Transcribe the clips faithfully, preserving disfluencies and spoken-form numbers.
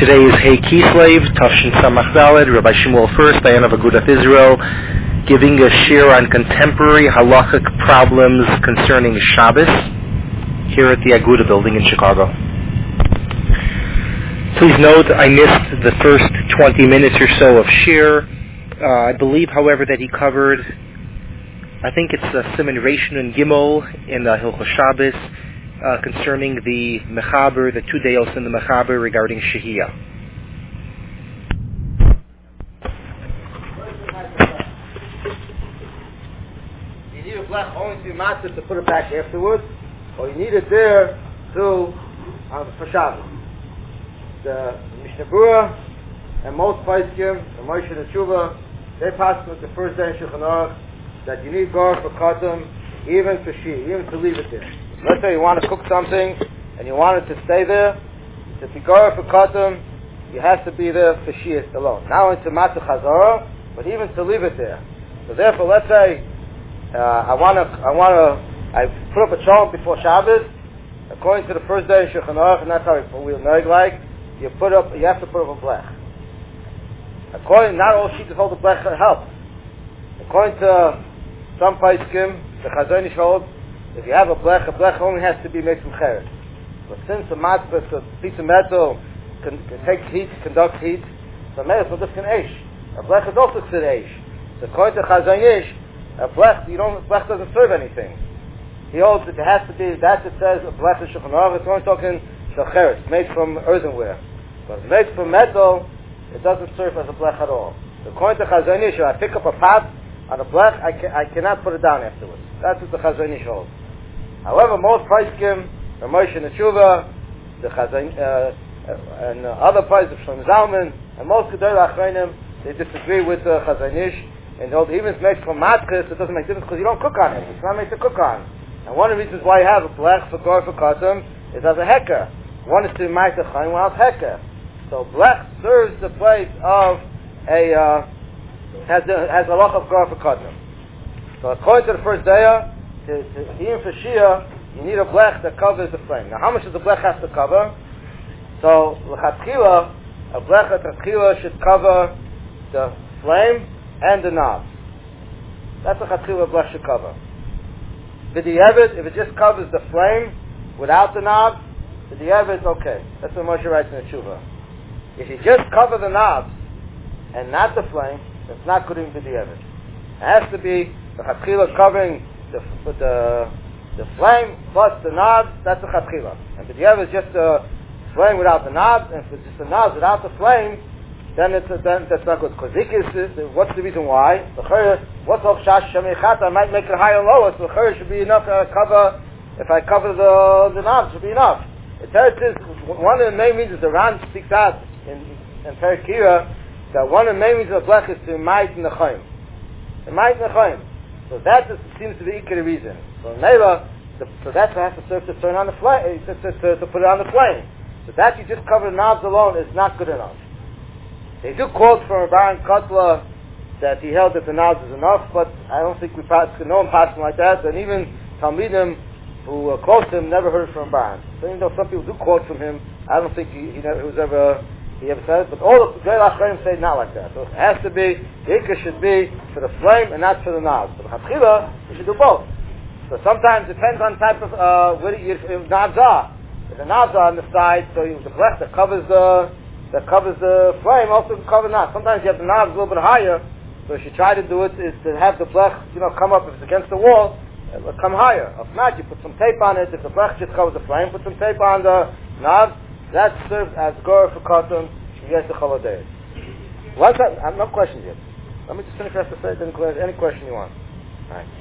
Today is Hey Kislev, Tafshin Samach Daled, Rabbi Shmuel First, Dayan of Agudath Israel, giving a shir on contemporary halachic problems concerning Shabbos here at the Aguda building in Chicago. Please note I missed the first twenty minutes or so of shir. Uh, I believe, however, that he covered, I think it's uh, Siman Reishon and Gimel in uh, Hilchos Shabbos, Uh, concerning the Mechaber, the two deos in the Mechaber regarding Shehiyah. You need a blech only to be matzah to put it back afterwards, or you need it there to uh, for Shabbos. The Mishnah Berurah and most Paiskim, the Moshe and Tshuva, they pass with the first day in Shulchan Aruch that you need gar for Katan, even for Shehiyah, even to leave it there. Let's say you want to cook something and you want it to stay there. To be gara for katan, you have to be there for shiyas alone. Not only to matzah chazara, but even to leave it there. So therefore, let's say uh, I want to, I want to, I put up a chalk before Shabbos, according to the first day of Shulchan Aruch, and that's how we know like. You put up, you have to put up a blech. According, not all sheets hold the blech helps. According to some paiskim, the Chazon Ish holds, if you have a blech, a blech only has to be made from cheres. But since a matzah, a piece of metal, can, can take heat, conducts heat, so metal will just can eish. A blech is also considered eish. So according to Chazon Ish, a blech, you don't, a blech doesn't serve anything. He holds that it has to be, that it says a blech is Shulchan Aruch, it's only talking cheres, made from earthenware. But if made from metal, it doesn't serve as a blech at all. So according to Chazon Ish, if I pick up a pot on a blech, I, can, I cannot put it down afterwards. That's what the Chazon Ish holds. However, most Paiskim, the Moshe and Tshuva, the Chazon, uh, and uh, other Paiskim, Shlomo Zalman, and most Gedolei Achronim, they disagree with the uh, Chazon Ish, and hold even if it's made from matzahs, it doesn't make difference because you don't cook on it. It's not made to cook on. And one of the reasons why you have a blech for gar for katan is as a heker. One is to make the chayin, one is heker. So blech serves the place of a uh, has a, has a loch of gar for katan. So according to the first day. To, to, even for Shia, you need a blech that covers the flame. Now, how much does the blech have to cover? So, l'chatchila, a blech l'chatchila should cover the flame and the knob. That's what l'chatchila blech should cover. B'di'evet, if it just covers the flame without the knob, b'di'evet, okay. That's what Moshe writes in the Tshuva. If you just cover the knob and not the flame, it's not good in b'di'evet. It has to be the l'chatchila covering The, the the flame plus the knobs, that's the chatchila. And if you have just a flame without the knobs, and if it's just the knobs without the flame, then it's a, then that's not good. Because what's the reason why? The what's of shash shemichata? I might make it higher or lower, so the should be enough to cover. If I cover the the knobs, should be enough. It says one of the main reasons the Ran speaks out in in Perikira that one of the main reasons of blech is to might in the chayim. To might in the chayim. So that is, seems to be the reason. So Neva, so that's what has to serve to turn on the flame, to, to, to, to put it on the flame. So that you just cover the knobs alone is not good enough. They do quote from Baron Kotler that he held that the knobs is enough, but I don't think we pass, no one passed like that, and even Talmidim who uh, quote him never heard from Baron. So even though some people do quote from him, I don't think he, he, never, he was ever he ever said it, but all the Gedolei Achronim say not like that. So it has to be, the ikar should be for the flame and not for the knobs. For the chatchila, you should do both. So sometimes it depends on the type of, uh, where the knobs are. If the knobs are on the side, so you, the blech that covers the, that covers the flame also can cover the knobs. Sometimes you have the knobs a little bit higher, so if you try to do it, is to have the blech, you know, come up, if it's against the wall, it will come higher. If not, you put some tape on it. If the blech just covers the flame, put some tape on the knobs. That serves as gar for katan. You get the choladeis. One time, I have no questions yet. Let me just finish what I have to say. Then any question you want. All right.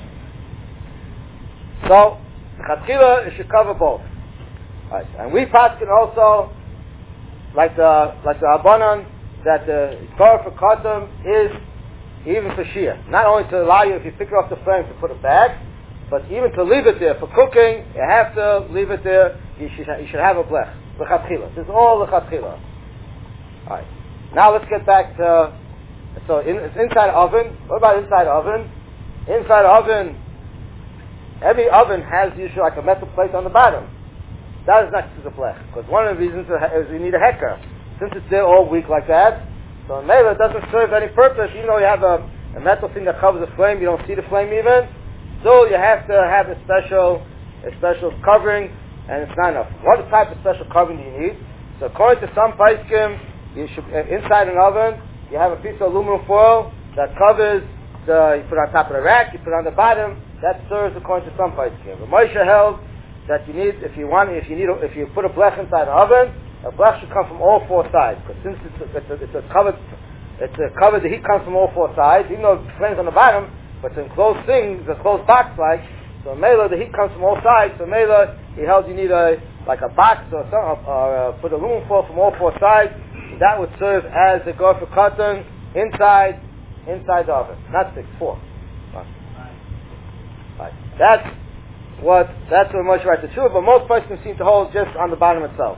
So the chatchila it should cover both. All right. And we paskin also, like the like the abanan, that the gar for katan is even for shia. Not only to allow you if you pick it off the flame to put it back, but even to leave it there for cooking. You have to leave it there. You should you should have a blech. L'chatchila. This is all l'chatchila. Alright. Now let's get back to, so in, it's inside oven. What about inside oven? Inside oven, every oven has usually like a metal plate on the bottom. That is not to the blech. Because one of the reasons is you need a heker. since it's there all week like that, so in Mela it doesn't serve any purpose. Even though you have a, a metal thing that covers the flame, you don't see the flame even. Still, you have to have a special, a special covering, and it's not enough. What type of special covering do you need? So according to some Paiskim, you should uh, inside an oven you have a piece of aluminum foil that covers the. You put it on top of the rack, you put it on the bottom. That serves according to some Paiskim. But Moshe held that you need, if you want, if you need, if you put a blech inside an oven, a blech should come from all four sides. Because since it's a, it's a, it's a covered, it's a covered, the heat comes from all four sides. Even though the flame's on the bottom, but it's an enclosed thing, it's a closed box like. So Mela, the heat comes from all sides. So Mela, he held you need a like a box or something, or uh, put aluminum foil from all four sides. That would serve as a go for cotton inside, inside the oven. Not six, four. Right. Right. That's what. That's what Moshe writes the truth. But most persons seem to hold just on the bottom itself.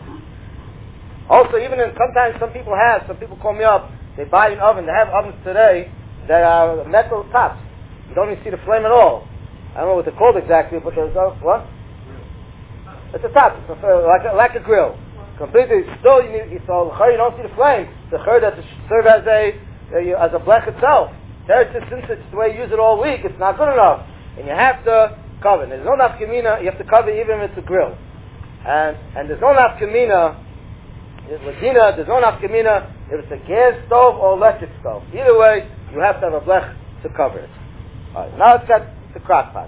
Also, even in sometimes some people have. Some people call me up. They buy an oven. They have ovens today that are metal tops. You don't even see the flame at all. I don't know what they're called exactly, but there's a, what? It's a top. It's a, like, a, like a grill. Completely. Still, you need, so you don't see the flame. The chur that serve as a, a as a blech itself. There, since it's the way you use it all week, it's not good enough, and you have to cover. There's no nafkamina. You have to cover even if it's a grill, and and there's no nafkamina. Ladina, there's no nafkamina if it's a gas stove or electric stove. Either way, you have to have a blech to cover it. All right, now let's get the crock pot.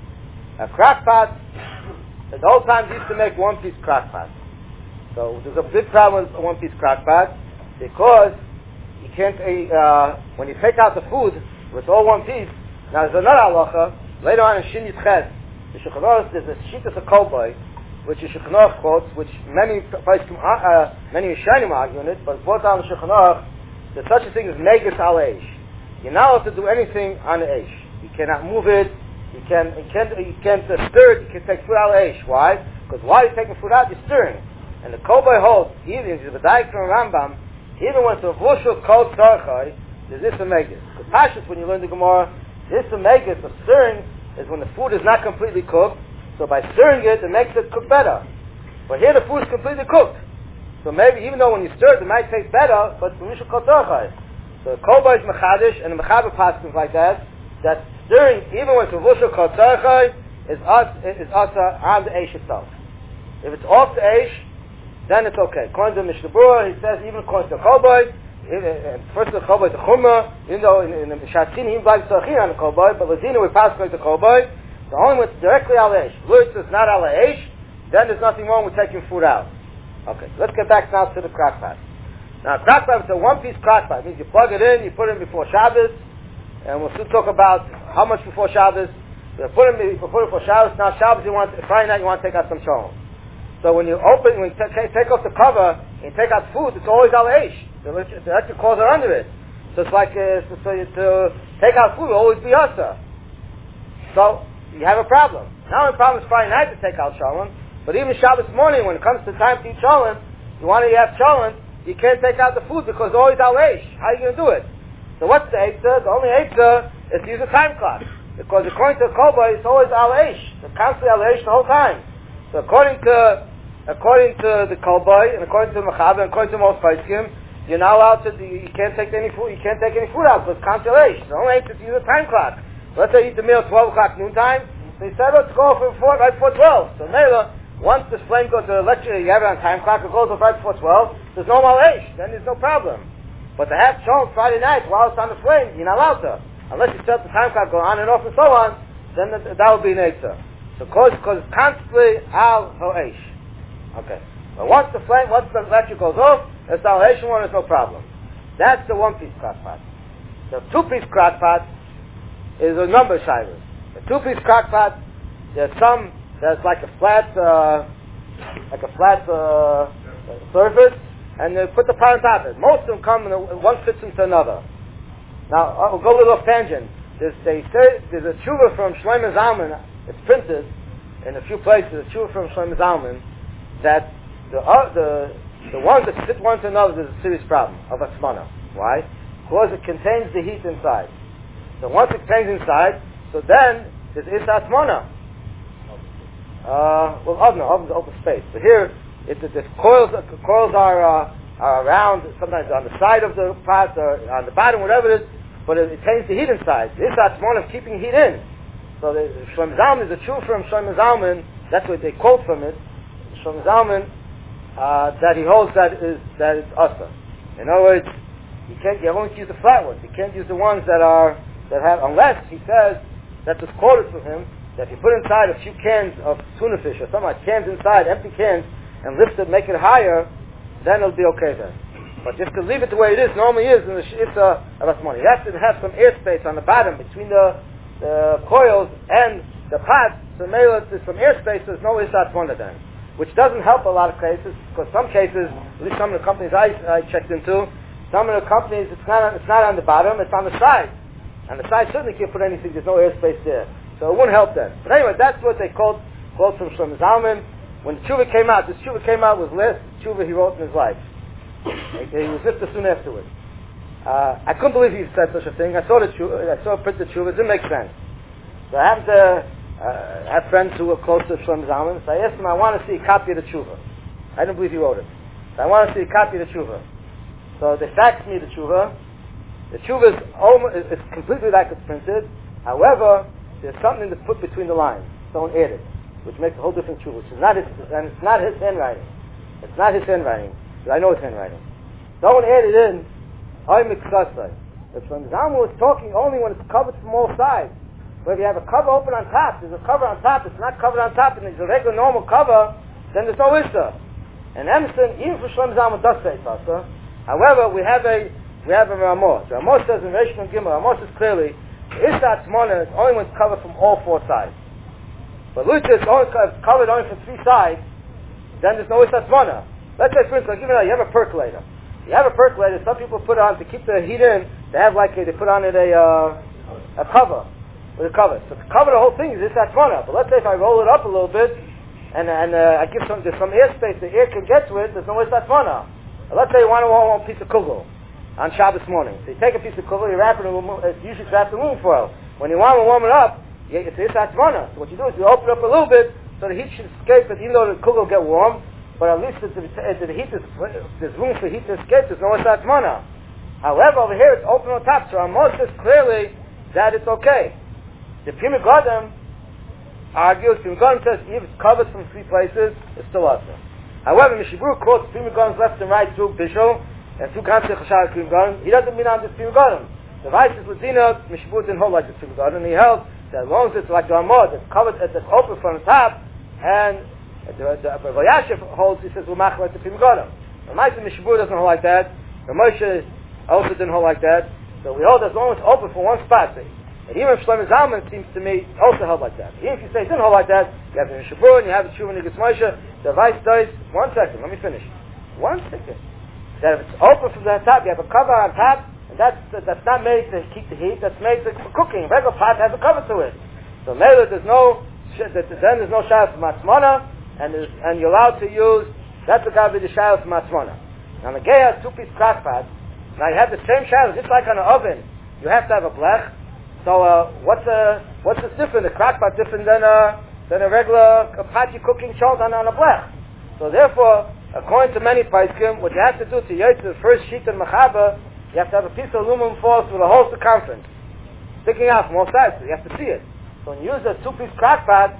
A crock pot, at the old times used to make one-piece crock pot. So there's a big problem with a one-piece crock pot because you can't, uh, when you take out the food, it's all one piece. Now there's another halacha, later on in Shin Yitches, the Shulchan Aruch, there's a Shitas of Kolboi, which is Shulchan Aruch quotes, which many uh, many Rishonim argue in it, but brought down in Shulchan Aruch, there's such a thing as Megas al Eish. You're not allowed to do anything on the Eish. You cannot move it. You can you can't you can't uh, stir it. You can take food out of Eish. Why? Because while you're taking food out, you're stirring. And the Kolboi holds, even if the Daik from Rambam, even when it's a vushul kol tzarchai, there's this a megas. The Pashas, when you learn the Gemara, this a megas of stirring is when the food is not completely cooked. So by stirring it, it makes it cook better. But here the food is completely cooked. So maybe even though when you stir it, it might taste better, but it's vushul kol tzarchai. So the Kolboi is mechadish, and the mechaber passes like that. That stirring, even when it's a vushul kol tzarchai, is us is also on the eish itself. If it's off the eish, then it's okay. According to Mishnah Berurah, he says even according to Kolboi, first the Kolboi is the Chumrah, even though in, in the Shatzin he implies Tzarchin on the Kolboi, but Lazina we pass according to Kolboi, the only one directly al eish. Lurtz is not al eish, then there's nothing wrong with taking food out. Okay, so let's get back now to the crock pot. Now, crock pot is a one-piece crock pot. It means you plug it in, you put it in before Shabbos, and we'll soon talk about how much before Shabbos. You put it in before Shabbos. Now Shabbos, you want Friday night, you want to take out some cholent. So when you open, when you t- take off the cover and you take out food, it's always al eish. The electric coils are under it. So it's like uh, so, so you, to take out food will always be asa. So you have a problem. Now the problem is Friday night to take out cholent, but even Shabbos morning, when it comes to time to eat cholent, you want to have cholent, you can't take out the food because it's always al eish. How are you going to do it? So what's the eitzah? The only eitzah is to use a time clock. Because according to the Kolboi, it's always al eish. It's constantly al eish the whole time. So according to according to the Kolboi and according to the Mechaber and according to most Paiskim, you're not allowed to. You can't take any food. You can't take any food out because it's constantly al eish. The only eitzah is to use a time clock. Let's say you eat the meal at twelve o'clock noontime. So you said, let's go for four, right before twelve. So Mela, once the flame goes to the lecture, you have it on time clock. It goes off right before twelve. There's no al eish. Then there's no problem. But to have cholent Friday night while it's on the flame, you're not allowed to. Unless you set the time clock go on and off and so on, then that, that would be an eitzah. So cause, cause it's constantly al ho'esh. Okay. But once the flame, once the electric goes off, it's al ho'esh one, there's no problem. That's the one-piece crock pot. The two-piece crock pot is a number of shivers. The two-piece crock pot, there's some that's like a flat, uh, like a flat uh, surface, and they put the pot on top of it. Most of them come, and one fits into another. Now, I'll go a little off tangent. There's, they say, there's a tshuva from Shlomo Zalman, it's printed in a few places, a tshuva from Shlomo Zalman, that the, uh, the, the ones that fit one to another, there's a serious problem of atzmana. Why? Because it contains the heat inside. So once it contains inside, so then there's is atzmana. Uh, well, oven, oven's open space. But here, it, the, the coils, the coils are, uh, are around, sometimes on the side of the pot or on the bottom, whatever it is, but it retains the heat inside. This is one of keeping heat in. So the Shlomo Zalman is a true from Shlomo Zalman, that's what they quote from it, Shlomo Zalman, uh, that he holds that is that it's asa. In other words, you can't, you only use the flat ones. You can't use the ones that are, that have, unless he says, that was quoted from him, that if you put inside a few cans of tuna fish or something like cans inside, empty cans, and lift it, make it higher, then it'll be okay then. But just to leave it the way it is, normally is, in the Ishsa of money. You have to have some airspace on the bottom between the, the coils and the pot, so maybe there's some airspace, there's no Ishsa one of them. Which doesn't help a lot of cases, because some cases, at least some of the companies I, I checked into, some of the companies, it's not, it's not on the bottom, it's on the side. On the side certainly can't put anything, there's no airspace there. So it wouldn't help them. But anyway, that's what they called, quote from Shlomo Zalman. When the tshuva came out, this tshuva came out was last tshuva he wrote in his life. He was just soon afterwards. Uh, I couldn't believe he said such a thing. I saw the tshuva, I saw a printed tshuva, it didn't make sense. So I happened to uh, have friends who were close to Shlomo Zalman, so I asked him, I want to see a copy of the tshuva. I didn't believe he wrote it. So I want to see a copy of the tshuva. So they faxed me the tshuva. The tshuva is, almost, is completely like it's printed. However, there's something to put between the lines. Someone added, which makes a whole different tshuva. Which is not his, and it's not his handwriting. It's not his handwriting. But I know his handwriting. Someone added in, Oy Miksasai. The Shlomo Zalman was talking only when it's covered from all sides. But if you have a cover open on top, there's a cover on top, it's not covered on top, and it's a regular normal cover, then there's no Issa. And Emerson, even for Shlomo Zalman, does say Issa. However, we have a we have a Ramah. The Ramah says in Reish Nun Gimel, Ramah says clearly, Issa Atzmona is only when it's covered from all four sides. But Lucha is only covered only from three sides, then there's no Issa Atzmona. Let's say, for instance, like, even though you have a percolator. You have a percolator, some people put on, to keep the heat in, they have like, a, they put on it a, uh, a cover, with a cover. So to cover the whole thing is Issa Atzmona. But let's say if I roll it up a little bit, and, and uh, I give some, there's some airspace, the air can get to it, there's no Issa Atzmona. Let's say you want to warm a piece of kugel on Shabbos morning. So you take a piece of kugel, you wrap it in, it's usually wrapped in aluminum foil. When you want to warm it up, you, it's Issa Atzmona. So what you do is you open it up a little bit, so the heat should escape it, even though the kugel will get warm, but at least the, the, the heat is, there's room for heat to escape, there's no Issa Atzmona. However, over here it's open on top, so Amos says clearly that it's okay. The Pri Megadim argues, Pri Megadim says if it's covered from three places, it's still awesome. However, Mishabur quotes Pri Megadim's left and right through Bishul, and through Ganze Chashar Pri Megadim. He doesn't mean on this Pri Megadim. The vice is Ladina, Mishabur didn't hold like this Pri Megadim, and he held that as long as it's like the Amod, it's covered, it's open from the top, and the, the, the Vayashiv holds, he says, we'll mach like the Pri Megadim. The vice is Mishabur doesn't hold like that, the Moshe also didn't hold like that, so we hold as long as it's open from one spot. And even if Shlomo Zalman seems to me also held like that. Even if you say it didn't hold like that, you have the Mishabur and you have the Tshuva Nigas Moshe, the vice does, one second, let me finish. One second. That if it's open from the top, you have a cover on top, and that's that's not made to keep the heat, that's made to, for cooking. A regular pot has a cover to it. So maybe there's no, then there's no shayla for matzmona, and and you're allowed to use, that's the guy with the shayla for matzmona. Now the gay has two-piece crock pot. Now you have the same shayla, just like on an oven, you have to have a blech. So uh, what's the what's the different? The crock pot different than a than a regular pot you cooking shows on, on a blech. So therefore, according to many paiskim, what you have to do to yotze the first sheet in machaba, you have to have a piece of aluminum foil with a whole circumference sticking out from all sides. So you have to see it. So when you use a two-piece crock pot,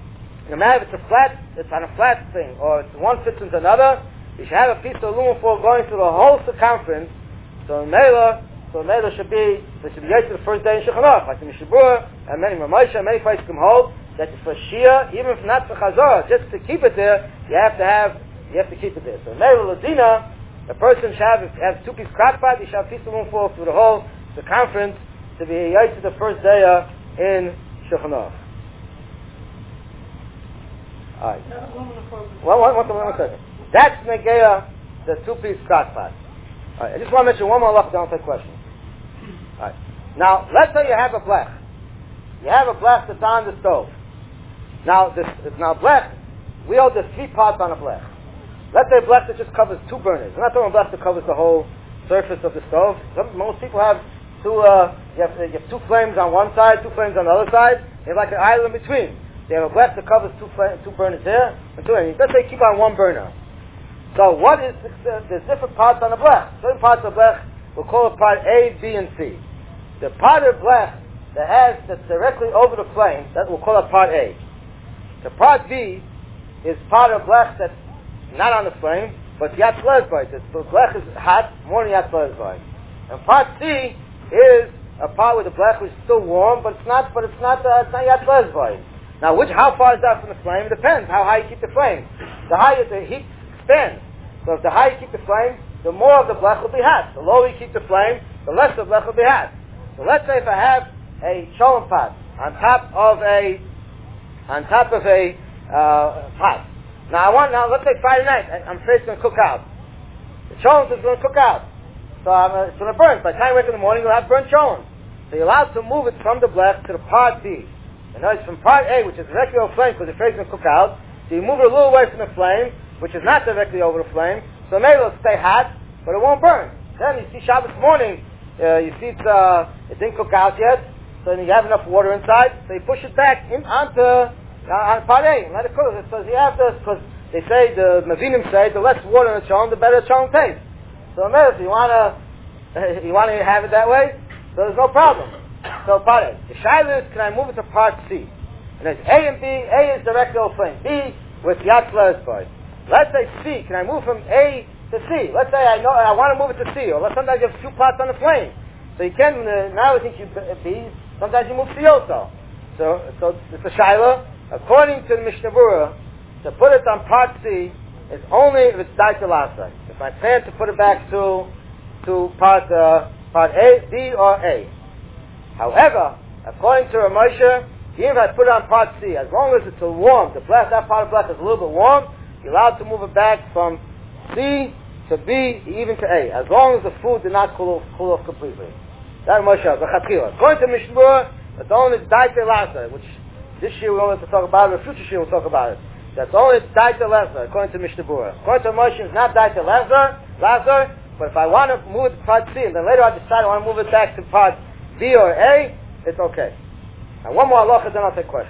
no matter if it's a flat, it's on a flat thing, or it's one fits into another, you should have a piece of aluminum foil going through the whole circumference. So in Mela, so Mela should be, there should be yotze the first day in Shulchan Aruch, like the Mishabur, and many Ramosha, and many paiskim hold that for Shia, even if not for Chazor, just to keep it there, you have to have, you have to keep it there. So Mela Ladina, a person should have, have two piece crock pot, he should have a piece of aluminum foil through the whole circumference to be yotze the first day in Shulchan Aruch. Alright. One, one, one, one second. That's Negeya, the two-piece crock pot. Alright, I just want to mention one more look, then I'll take questions. Alright. Now, let's say you have a blech. You have a blech that's on the stove. Now, this, now blech, we hold there's three parts on a blech. Let's say a blech that just covers two burners. We're not talking about blech that covers the whole surface of the stove. Some, most people have two, uh, you have, you have two flames on one side, two flames on the other side. They have like an island in between. They have a blech that covers two, two burners there, and two, and let's say you keep on one burner. So what is the, there's different parts on the blech. Certain parts of the blech we'll call it part A, B, and C. The part of the blech that has that's directly over the flame, that we'll call it part A. The part B is part of blech that's not on the flame, but yat lezbait. The blech is hot, more than yat lezbait. And part C is a part where the blech is still warm, but it's not. But it's not. Uh, it's not yat lezbait. Now, which how far is that from the flame? It depends how high you keep the flame. The higher the heat expands. So if the higher you keep the flame, the more of the blech will be hot. The lower you keep the flame, the less the blech will be hot. So let's say if I have a sholem pot on top of a on top of a uh, pot. Now I want now let's say Friday night I'm afraid it's going to cook out. The sholem is going to cook out, so I'm, uh, it's going to burn. By the time you wake up in the morning, you'll have burnt sholem. So you're allowed to move it from the blech to the part B. In other words, from part A, which is directly over flame, because the flame is going to cook out. So you move it a little away from the flame, which is not directly over the flame. So maybe it'll stay hot, but it won't burn. Then you see Shabbos morning, uh, you see it's, uh, it didn't cook out yet, so then you have enough water inside, so you push it back in onto uh, on part A and let it cook. So you have this, because they say, the Mavinim say, the less water in the cholent, the better the cholent tastes. So maybe if you want to, you want to have it that way, so there's no problem. So part A. The shaila is, can I move it to part C? And there's A and B. A is directly over flame. B with yat lezbait. Let's say C. Can I move from A to C? Let's say I know I want to move it to C, or sometimes you have two pots on the flame, so you can. Uh, now I think you B. Sometimes you move C also. So, so it's a shaila. According to the Mishnah Berurah, to put it on part C is only if it's daita lasa. If I plan to put it back to to part uh, part A, B, or A. However, according to Rav Moshe, even if I put it on part C, as long as it's a warm, the blech, that part of blech is a little bit warm, you're allowed to move it back from C to B, even to A, as long as the food did not cool off, cool off completely. That Moshe, the Chatchila. According to Mishnah Berurah, it's only daita lasa, which this year we only have to talk about it, or future year we'll talk about it. That's only daita lasa, according to Mishnah Berurah. According to Moshe, it's not daita lasa, lasa, but if I want to move it to part C, and then later I decide I want to move it back to part B or A, it's okay. And one more halacha, then I'll take questions.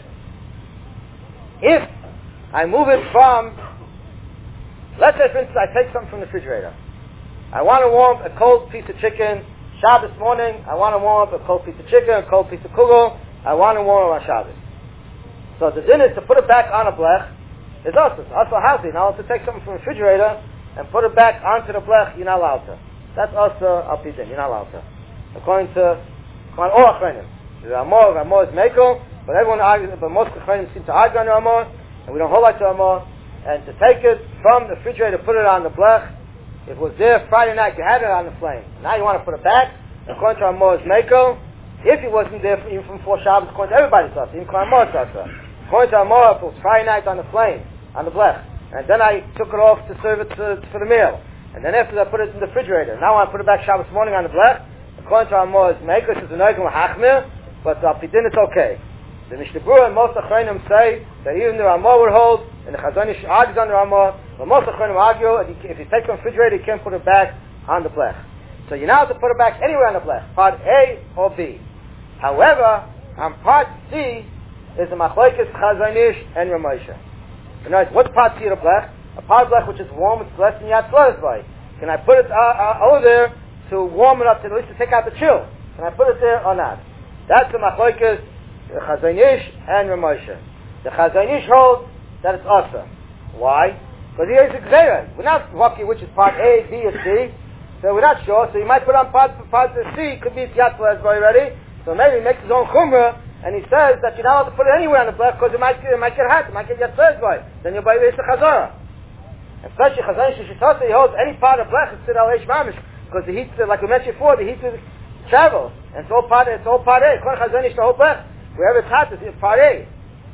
If I move it from, let's say for instance I take something from the refrigerator. I want to warm a cold piece of chicken, Shabbos morning, I want to warm up a cold piece of chicken, a cold piece of kugel, I want to warm it on Shabbos. So the din is to put it back on a blech, is also, also healthy. Now to take something from the refrigerator and put it back onto the blech, you're not allowed to. That's also al pi din, you're not allowed to. According to on all achronim. The Ramah, Ramah is Mekel, but everyone argues, but most achronim seem to argue on the Ramah, and we don't hold like the Ramah. And to take it from the refrigerator, put it on the blech, it was there Friday night, you had it on the flame. Now you want to put it back, according to Ramah is Mekel. If it wasn't there even from four Shabbos, according to everybody's thoughts, even Ramah thoughts. According to Ramah, if it was Friday night on the flame, on the blech, and then I took it off to serve it to, for the meal, and then after that I put it in the refrigerator. Now I want to put it back Shabbos morning on the blech. According to Ramah is Mekel, it's a noigim l'hachmir, but al pi din it's okay. The Mishnah Berurah and most achronim say that even the Ramah would hold, and the Chazon Ish argues on the Ramah, but most achronim argue that if you take it from the refrigerator, you can't put it back on the blech. So you're not allowed to put it back anywhere on the blech, part A or B. However, on part C is the machlokes Chazon Ish and Rav Moshe. In other words, what's part C of the blech? A part of the blech which is warm, it's less than yat lezbait. Can I put it uh, uh, over there to warm it up, to at least to take out the chill? Can I put it there or not? That's the machlokes the Chazon Ish and Rav Moshe. The Chazon Ish holds that it's awesome. Why? Because here is a gzeira. We're not lucky which is part A, B, or C, so we're not sure. So you might put on part part C, could be yat lezbait already. So maybe he makes his own chumrah, and he says that you're not allowed to put it anywhere on the blech because it might it might get hot, it might get yat lezbait. Then you'll buy the chazara. Especially Chazon Ish Shitata, he holds any part of blech is still al eish mamish. Because the heat, like we mentioned before, the heat travels, and it's all part. It's all part A. Kol Chazon Ish the whole blech, wherever it's hot, it's part A.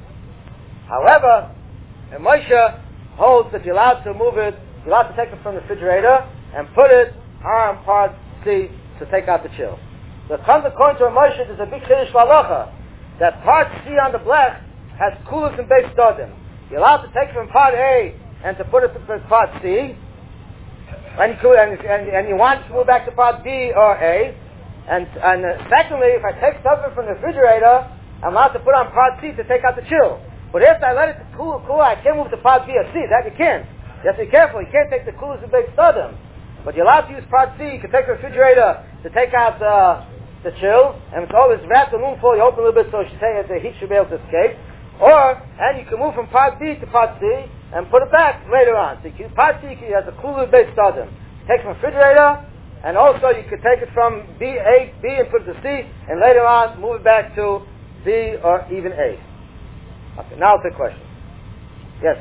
However, Moshe holds that you're allowed to move it. You're allowed to take it from the refrigerator and put it on part C to take out the chill. So it comes according to Moshe, there's a big chiddush halacha that part C on the blech has kulas and beis dodim. You're allowed to take it from part A and to put it to part C. And you, and, and, and you want to move back to part B or A. And, and uh, secondly, if I take something from the refrigerator, I'm allowed to put on part C to take out the chill. But if I let it cool, cool, I can't move to part B or C. That you can't. You have to be careful. You can't take the coolers and bake stardom. But you're allowed to use part C. You can take the refrigerator to take out uh, the chill, and it's always wrapped in aluminum foil. You open a little bit so she say, the heat should be able to escape. Or, and you can move from part B to part C and put it back later on. So you can, part C you has a cooler based stardom. Take from the refrigerator, and also you can take it from B, A, B and put it to C, and later on move it back to B or even A. Okay, now I'll take questions. Yes?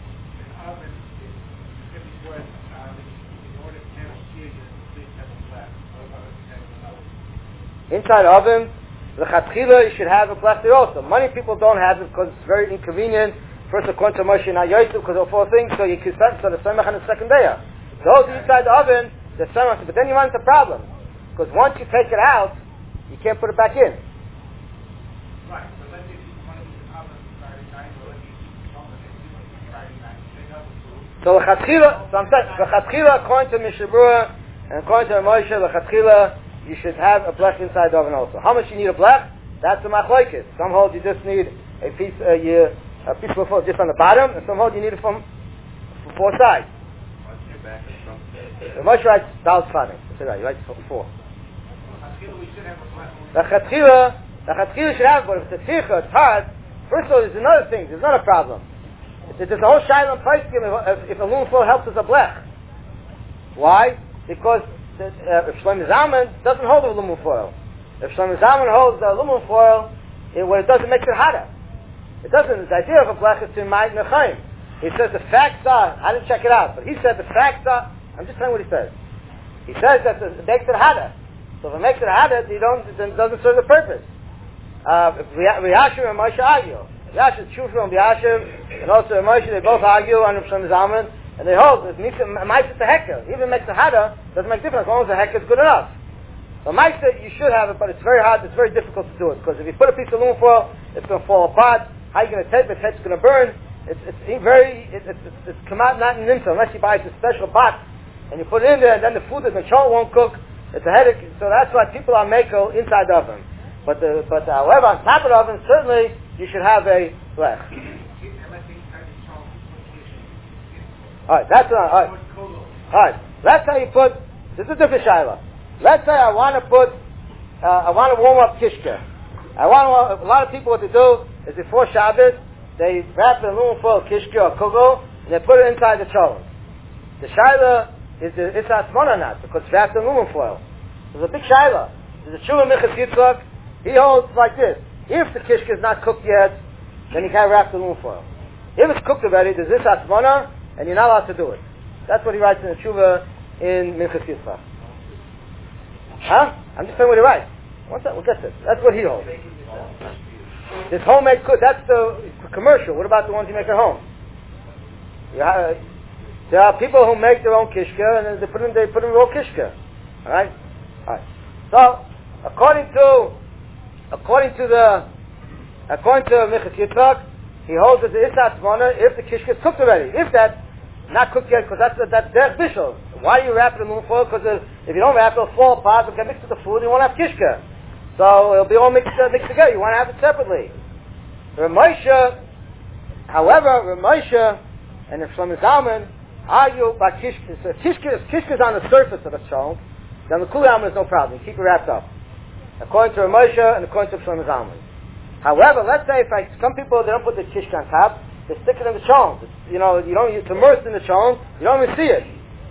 Inside the oven, the chatchila, you should have a blech there also. Many people don't have it because it's very inconvenient. First, according to Moshe and Yosef, because of four things, so you can start so the semach on the second day. Those inside the oven, the semach, but then you run into problems. Because once you take it out, you can't put it back in. Right, but let's say if you want to use the oven Friday night, or let's say you want to use it Friday night, take out the food. So the chatchila, so I'm saying, the chatchila, according to Mishnah Berurah, and according to Moshe, the chatchila, you should have a blech inside the oven also. How much you need a blech? That's the machlokes. Some hold you just need a piece, uh, you, a piece of food just on the bottom, and some hold you need it from, from four sides. The Moshe writes Dal Sfarim. That's right. He writes four. The chatchila, the chatchila should have, but if it's a ticha, it's hard. First of all, there's another thing. There's not a problem. There's a whole shaila price scheme if, if a aluminum foil helps as a blech. Why? Because Uh, if Shlomo Zalman doesn't hold the aluminum foil. If Shlomo Zalman holds the aluminum foil, it, what it does, it makes it hotter. It doesn't. The idea of a blech is to ma'id nechaim. He says the facts are, I didn't check it out, but he said the facts are, I'm just saying what he says. He says that it makes it hotter. So if it makes it hotter, you don't, it doesn't serve the purpose. Uh, Riyashiv and Moshe argue. Riyashiv, Shufra and Riyashiv, and also Moshe, they both argue on Shlomo Zalman. And they hold, it makes it a hecker. Even makes it harder, doesn't make a difference, as long as the hecker is good enough. So Maisa, you should have it, but it's very hard, it's very difficult to do it, because if you put a piece of aluminum foil, it's going to fall apart. How are you going to tape it? It's going to burn. It's, it's very, it, it's, it's, it's come out not in Nimsa, unless you buy a special pot, and you put it in there, and then the food is controlled, won't cook. It's a headache. So that's why people are mako inside the oven. But the, but uh, however, on top of the oven, certainly, you should have a blech. Alright, that's alright. Alright, let's say you put, this is a different shaila. Let's say I want to put, uh, I want to warm up kishka. I want to, a lot of people what they do is before Shabbos, they wrap the aluminum foil kishka or kugel, and they put it inside the cholent. The shaila is the, it's not smart or not, because it's wrapped in aluminum foil. There's a big shaila. There's a Shuvah Minchas Yitzchak, he holds like this. If the kishka is not cooked yet, then you can't wrap the aluminum foil. If it's cooked already, there's this asmana, and you're not allowed to do it. That's what he writes in the Tshuva in Minchas Yitzchak. Huh? I'm just saying what he writes. What's that? We'll get this. That's what he holds. This homemade cook, that's the commercial. What about the ones you make at home? You have, there are people who make their own kishka, and they put in, they put in raw kishka. Alright? Alright. So, according to, according to the, according to Minchas Yitzchak, he holds that the Isat Zmona if the kishka is cooked already. If that, not cooked yet, because that's, that's their bishul. Why do you wrap it in aluminum foil? Because if you don't wrap it, it'll fall apart, it'll get mixed with the food, and you won't have kishka. So it'll be all mixed, uh, mixed together. You want to have it separately. Ramosha, however, Ramosha and Shlomo Zalman argue about kishka. So if kishka, if kishka is on the surface of the stone, then the kuliyam is no problem. You keep it wrapped up. According to Ramosha and according to Shlomo Zalman. However, let's say if I, some people, they don't put the kishka on top, they stick it in the cholent. You know, you don't, it's immersed in the cholent, you don't even see it.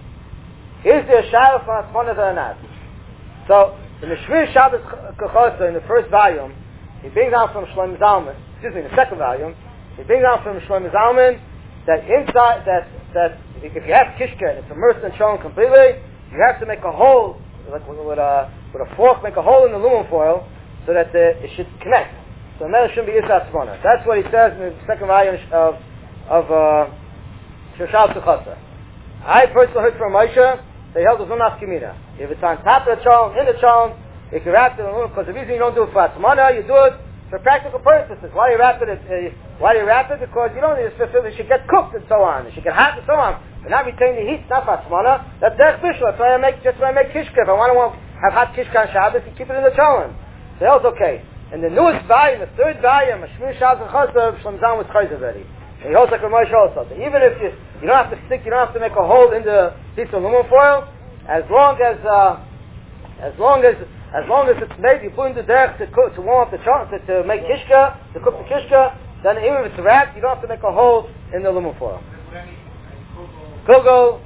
Is there a shayla from Asmona or not? So, in the Shvir Shabbos Kechosa, in the first volume, he brings out from Shlomo Zalman, excuse me, in the second volume, he brings out from Shlomo Zalman that inside, that, that if you have kishka and it's immersed in cholent completely, you have to make a hole, like with, with, a, with a fork, make a hole in the aluminum foil so that the, it should connect. So then it shouldn't be Isat Smona. That's what he says in the second volume of of uh Shoshal Suchasa. I personally heard from Moshe, they held the Zunaf Kimina. If it's on top of the cholent, in the cholent, if you wrap it in aluminum, because the reason you don't do it for Atzmana, you do it for practical purposes. Why do you wrap it? Uh, why do you wrap it? Because you don't need it, it should get cooked and so on. It should get hot and so on. But not retain the heat, not for Atzmana. That's Derech Bishul. That's why I make, just why I make kishka. If I want to have hot kishka on Shabbos, you keep it in the cholent. So that's okay. In the newest volume, the third volume, Shmir Shabbos Chosov, Shlomo Zalman was Chayz already. And he holds like Ramesh also. So even if you, You don't have to stick, you don't have to make a hole in the piece of aluminum foil. As long as, uh, as long as, as long as it's made, you put in the derech to cook, to warm up the chocolate, to, to make kishka, to cook the kishka, then even if it's wrapped, you don't have to make a hole in the aluminum foil. Kogo.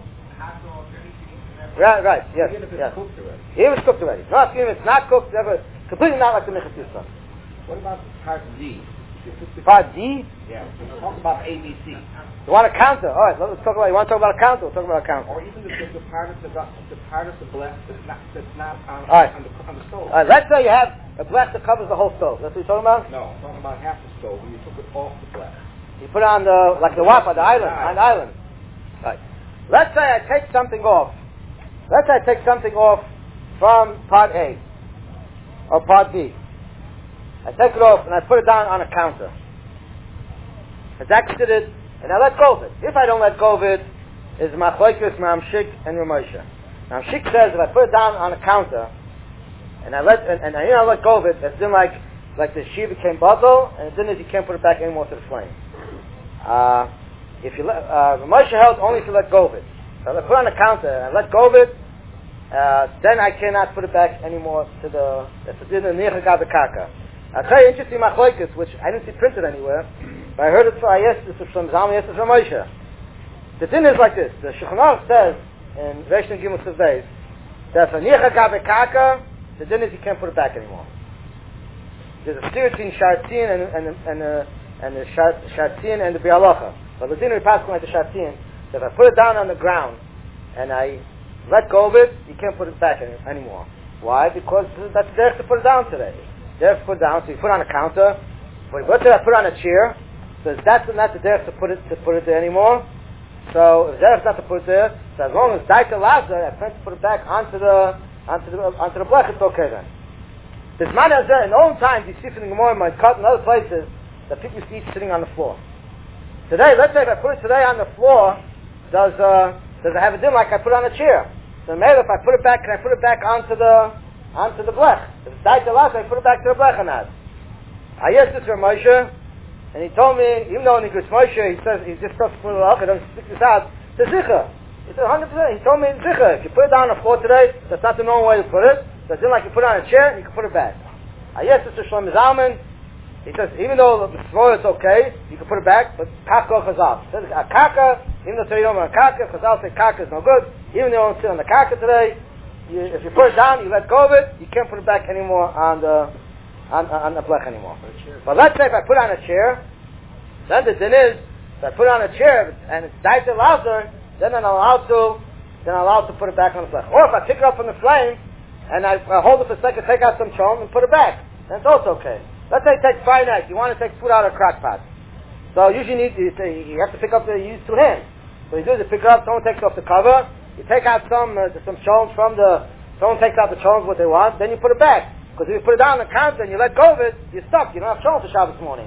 Right, right, yes. Even if it's yes. cooked already. Even if it's cooked already. No, even if it's not cooked, never, completely not like the Minchas Yisrael. What about part D? Part D? Yeah. Talk about A, B, C. You want a counter? All right, let's talk about. You want to talk about a counter? We'll talk about a counter. Or even the, the, the part of the the part of the blech that's not that's not on, All right. on the on the stove. All right, let's say you have a blech that covers the whole stove. That's what you're talking about? No, I'm talking about half the stove when you took it off the blech. You put it on the like the wapa, the island, on the island. All right. Let's say I take something off. Let's say I take something off from part A or part B. I take it off and I put it down on a counter. It's exited, and I let go of it. If I don't let go of it, it's machlokes Ramshik and Ramosha. Ramshik says if I put it down on a counter, and I let and, and I you know, let go of it, it's then like like the sheet became bottle, and then you can't put it back anymore to the flame. Uh, if you let uh, Ramosha held only if you let go of it. So I put it on the counter and I let go of it, uh, then I cannot put it back anymore to the that's the nechagab kaka. I'll tell you interesting machlokes, which I didn't see printed anywhere. But I heard it from Ayestis from Zalman Ayestis from Moshe. The thing is like this: the Shulchan Aruch says in Reish and Gimel Sivbeis that for nicha gabe kaka, the din is you can't put it back anymore. There's a steer between shartzin and and and uh, and the shartzin and the bialacha. But the din we pass like the shartzin that if I put it down on the ground and I let go of it, you can't put it back any, anymore. Why? Because that's there to put it down today. There to put it down. So you put it on a counter. But what did I put on a chair? So that's not the derech to put it to put it there anymore. So if derech not to put it there, so as long as daita lazar, I plan to put it back onto the onto the onto the blech, it's okay then. This man has there in old times you see from the Gemara in my cut in other places that people used to eat sitting on the floor. Today, let's say if I put it today on the floor, does uh, does it have a din like I put it on a chair? So maybe if I put it back, can I put it back onto the onto the blech? If it's daita lazar, I put it back to the blech or not? I asked this from Moshe. And he told me, even though in Nikus Moshe, he says, he just talks to the Alcha, doesn't speak this out, to Zicha. He said, one hundred percent. He told me, Zicha, if you put it down on the floor today, that's not the normal way to put it. So it's like you put it on a chair, you can put it back. I asked this to Shlomo Zalman. He says, even though the floor is okay, you can put it back, but kaka chazal. He says, a kaka, even though you don't want a kaka, chazal say kaka is no good. Even though you don't sit on the kaka today, you, if you put it down, you let go of it, you can't put it back anymore on the on, on the blech anymore. But let's say if I put it on a chair, then the din is, if I put it on a chair and it's daita lazar, then I'm allowed to, then I'm allowed to put it back on the blech. Or if I pick it up from the flame and I, I hold it for a second, take out some chom and put it back, then it's also okay. Let's say you take Friday night, you want to take food out of a crock pot. So usually you, need, you, you have to pick up the, you use two hands. So you do is you pick it up, someone takes off the cover, you take out some uh, some choms from the, someone takes out the choms what they want, then you put it back. Because if you put it down on the counter and you let go of it, you're stuck. You don't have choms for Shabbos morning.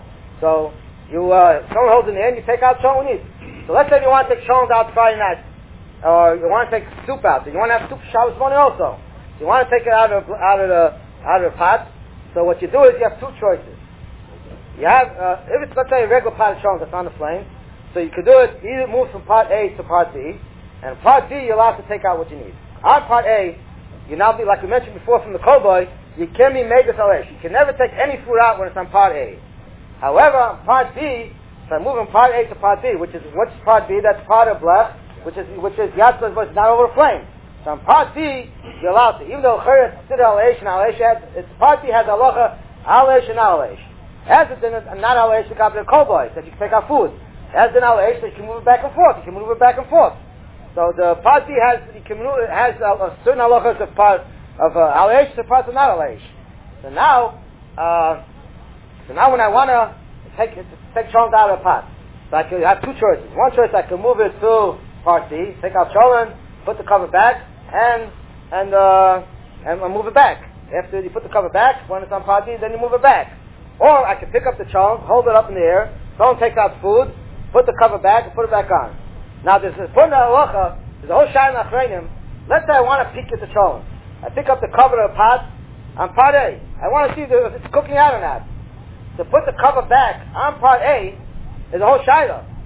So you, uh, someone holds in the hand, you take out chom when you need. So let's say you want to take choms out Friday night, or you want to take soup out. So you want to have soup for Shabbos morning also. So you want to take it out of out of the out of the pot. So what you do is you have two choices. You have uh, if it's let's say a regular pot of choms that's on the flame, so you could do it either move from part A to part B, and part B you're allowed to take out what you need. On part A, you now be, like we mentioned before from the cowboy, you can be made with alesh. You can never take any food out when it's on part A. However, on part B, so I'm moving part A to part B, which is, what's part B? That's part of blech, which is, which is yatzah, but it's not over the flame. So on part B, you're allowed to, even though chayret still alesh and alesh has, it's part B has halacha, alesh and alesh. As it then, not alesh, the copy of cowboy, that you can take out food. As in alesh, that you can move it back and forth. You can move it back and forth. So the part B has, you can move, has a, a certain halachas of part of uh, alesh, the parts of not alesh. So now, uh, so now when I want to take take cholent out of the pot, so I can have two choices. One choice, I can move it to part B, take out cholent, put the cover back, and and uh, and move it back. After you put the cover back, when it's on part B, then you move it back. Or I can pick up the cholent, hold it up in the air, someone takes out food, put the cover back, and put it back on. Now there's a point of halacha, there's a whole shayla nachreinim. Let's say I want to pick at the cholent. I pick up the cover of the pot on part A. I want to see if it's cooking out or not. To put the cover back on part A is a whole shayla.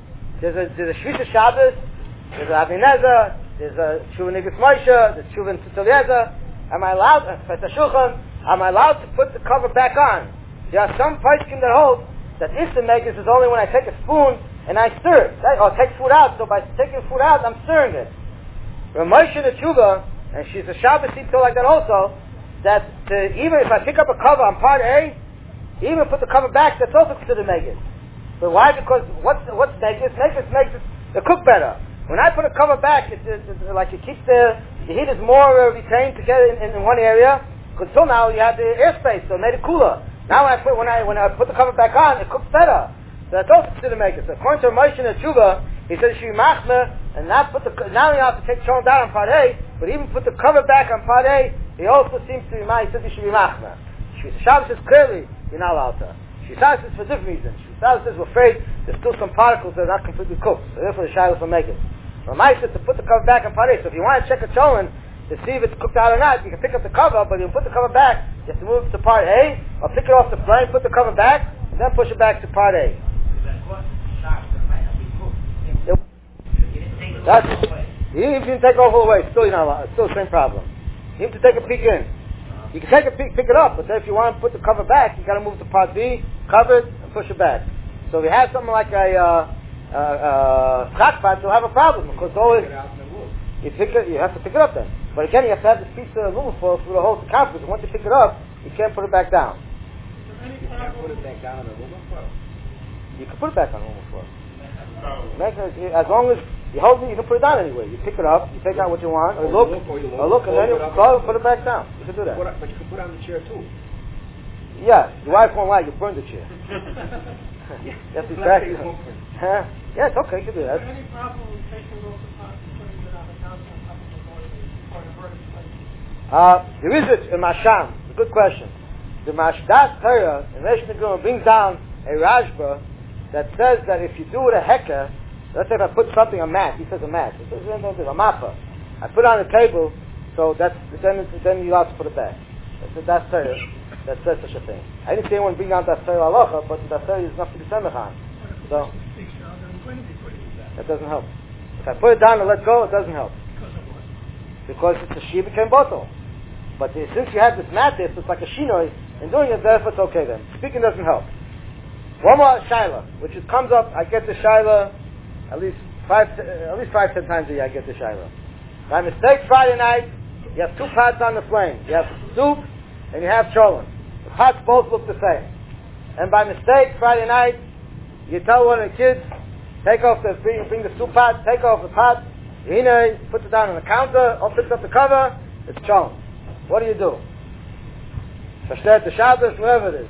There's a there's a Shvisa Shabbos, there's a Avineza, there's a Tshuva Niggas Moshe, there's Tshuva Tzitzeliezer. Am I allowed, uh, Shulchan, am I allowed to put the cover back on? There are some poskim that hold that Issa Megas is only when I take a spoon and I stir it, right? Or take food out, so by taking food out, I'm stirring it. Rav Moshe the Tshuva, and she's a Shabbos Yitzel like that also, that to, even if I pick up a cover on part A, even put the cover back, that's also considered Megas. But why? Because what's, what's Megas? Megas makes it, the cook better. When I put a cover back, it's, it's, it's like it keeps the, the heat is more uh, retained together in, in, in one area, because till now you have the airspace, so it made it cooler. Now when I put when I when I put the cover back on, it cooks better. So that's also considered Megas. So according to Moshe and Tshuva, he says she machmeh and not put the now you have to take Shalom down on part A, but even put the cover back on part A, he also seems to be ma. He says he should be machmeh. Shabbos says clearly you're not allowed to. Shabbos is for different reasons. Shabbos says we're afraid there's still some particles that are not completely cooked, so therefore the Shabbos will make it. Ramai says to put the cover back on part A. So if you want to check a cholent to see if it's cooked out or not, you can pick up the cover, but you put the cover back, you have to move it to part A, or pick it off the flame, put the cover back, and then push it back to part A. That's, even if you take it all the way, still you're not allowed, it's still the same problem. You have to take a peek in. You can take a peek, pick it up, but then if you want to put the cover back, you got to move to part B, cover it, and push it back. So if you have something like a uh, uh, uh, you'll have a problem, because always you pick it, you have to pick it up then. But again, you have to have this piece of aluminum foil through the whole circumference. Once you pick it up, you can't put it back down. You can't put it back down on the aluminum foil? You can put it back on aluminum foil. Make it, as long as you hold it, you can put it down anyway. You pick it up, you take out what you want, or, or look, look, or, look, or look, and then you throw it, put it back down. You can do that. But you can put it on the chair too. Yeah, your wife won't like you burn the chair. You have to be practical. Huh? Yeah, it's okay, you can do that. Is there any problem with taking off the pot and putting it on the counter on top of the boiler or the vertical plate? Uh, there is it in Masham. It's a good question. The Mashdat Torah in Reish Nagum brings down a Rashba that says that if you do it a hecker, let's say if I put something on a mat, he says a mat, he says a mappa, I put it on the table, so that's then then you're allowed to put it back. That's that's Torah that says such a thing. I didn't see anyone bring down that Torah halacha, but that Torah is not to be semechan. So that doesn't help. If I put it down and let go, it doesn't help. Because it's a she became bottle. But uh, since you have this mat there, so it's like a shinoi, and doing it, therefore it's okay then. Speaking doesn't help. One more shaila, which is, comes up, I get the shaila at least five, uh, at least five, ten times a year I get the shaila. By mistake, Friday night, you have two pots on the flame. You have soup, and you have cholent. The pots both look the same. And by mistake, Friday night, you tell one of the kids, take off the, bring, bring the soup pot, take off the pot, Hina puts it down on the counter, or picks up the cover, it's cholent. What do you do? Versteht the Shabbos, whoever it is.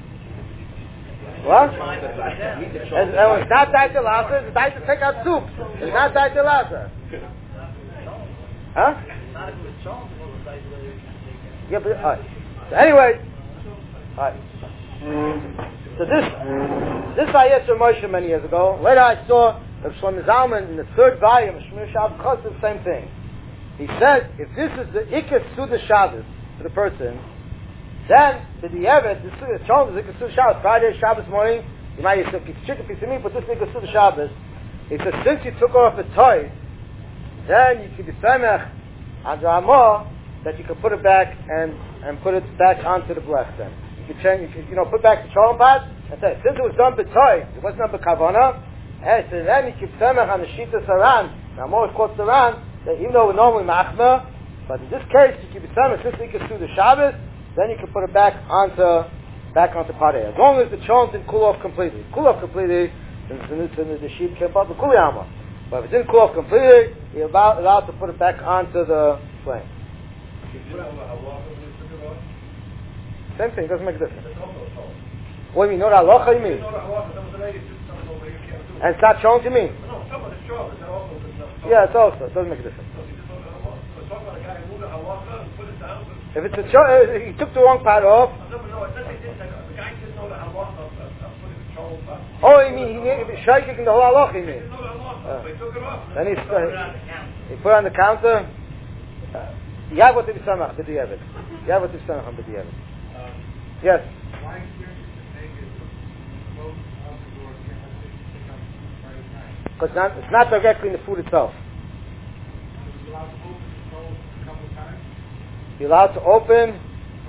What? And, and when it's not Daita Lasa, it's Daita to take out soup. It's not Daita Lasa. Huh? Yeah, but, alright. So anyway, alright. So this, this I asked Moshe many years ago. Later I saw Rav Shlomo Zalman in the third volume of Shmir Shabbos Chos, the same thing. He said, if this is the Ikkas Suda Shabbos for the person, then the Diavad, the Shalom is Ikkas Suda Shabbos. Friday, Shabbos morning, you might have a chicken piece of meat, but this is Ikkas Suda Shabbos. He says, since you took off the toy, then you can be Samech on the Amor, that you can put it back and, and put it back onto the blech then. You can change, you, can, you know, put back the Shalom pot, and say, since it was done b'toy, it wasn't done b'kavana, and so then you can Samech on the Shita Saran, the Amor is called Saran, that even though we're normally machmeh, but in this case, you can be Samech, since you can do the Shabbos, then you can put it back onto, back onto part A. As long as the Shalom didn't cool off completely. Cool off completely, then the, the sheep came out the Kuliyama. But if it didn't cool off completely, you're about, allowed to put it back onto the flame. Same thing, doesn't make a difference. What do you mean? No halacha, you mean? And it's not shown to me? Yeah, it's also, it doesn't make a difference. If it's a cho- he took the wrong part off. Oh, you mean, he made shaking the whole halacha, you mean? Uh, then he's, uh, he put it on the counter. You have what to be samach, but you have it. You have what to be samach, but you have it. Yes. My experience is to make it close out the door, can't let it pick up Friday night. Because it's not, it's not directly in the food itself. You're allowed to open.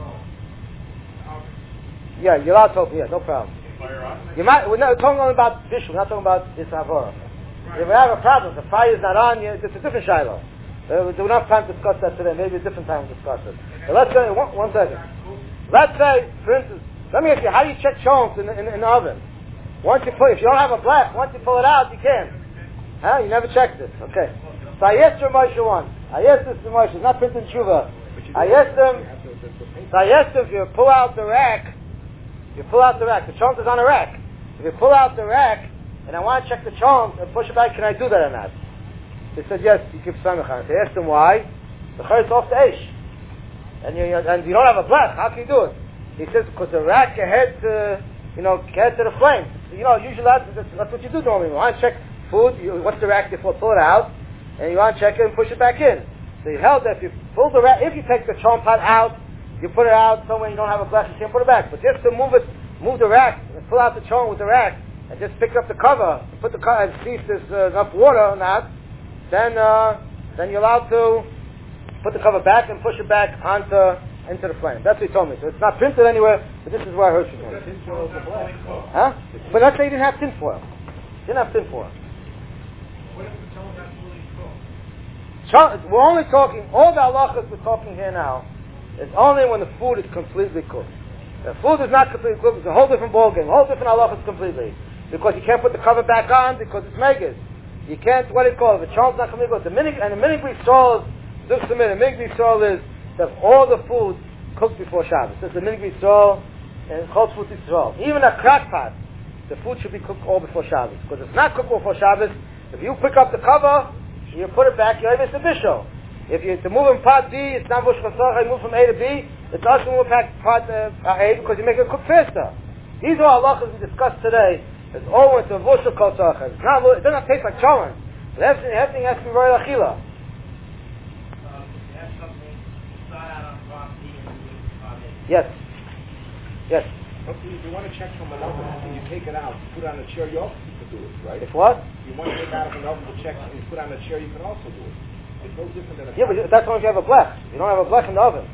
Yeah, you're allowed to open. Yeah, no problem. You might. We're not talking only about dish. We're not talking about this avora. If we have a problem, the fire is not on. It's a different shiloh. Uh, we don't have time to discuss that today. Maybe a different time to discuss it. But let's say one, one second. Let's say, for instance, let me ask you: how do you check chonks in, in, in the oven? Once you put, if you don't have a black, once you pull it out, you can. Huh? You never checked it. Okay. So I asked your Moshe once. I asked this to Moshe. It's not printed in Tshuva. I asked him. So I asked him if you pull out the rack. You pull out the rack. The chonk is on a rack. If you pull out the rack, and I want to check the chonk and push it back, can I do that or not? He said yes. You give samichan. So I asked him why. The chayr is off the eish, and you and you don't have a black. How can you do it? He says because the rack head to you know head to the flame. You know usually that's, that's, that's what you do normally. You want to check food. You, what's the rack before pull it out, and you want to check it and push it back in. So he held that if you pull the rack, if you take the chonk pot out, you put it out somewhere you don't have a black, you can't put it back. But just to move it, move the rack, and pull out the chonk with the rack, and just pick up the cover, and put the cover, and see if there's uh, enough water or not, then uh, then you're allowed to put the cover back and push it back onto into the flame. That's what he told me. So it's not printed anywhere, but this is where I heard from him. Huh? But let's say you didn't have tinfoil. You didn't have tinfoil. What if the chonk not fully cooked? Chonk, we're only talking, all the halachas we're talking here now, is only when the food is completely cooked. The food is not completely cooked, it's a whole different ballgame, a whole different halachas completely. Because you can't put the cover back on because it's megas. You can't, what do you call it, the chonk's not completely cooked. The minig, and the minig Yisrael is, just a minute, the minig Yisrael is to have all the food cooked before Shabbos. This is the minig Yisrael and Chol Shvut Yisrael. Even a crack pot, the food should be cooked all before Shabbos. Because it's not cooked before Shabbos. If you pick up the cover, you put it back, you're able to bishul. If you to move in part D, it's not Vush Chasach, you move from A to B, it's also move back part uh, A because you make it cook faster. These are halachas we discussed today. It's always a Vush Chasach. It's not, it doesn't taste like cholent. But everything, everything has to be very achila. Yes. Yes. Okay, if you want to check from an oven and you take it out, put it on a chair, you also can do it, right? If what? If you want to take it out of an oven to check and you put it on a chair, you can also do it. It's no different than a... Yeah, but that's only if you have a blech. You don't have a blech in the oven.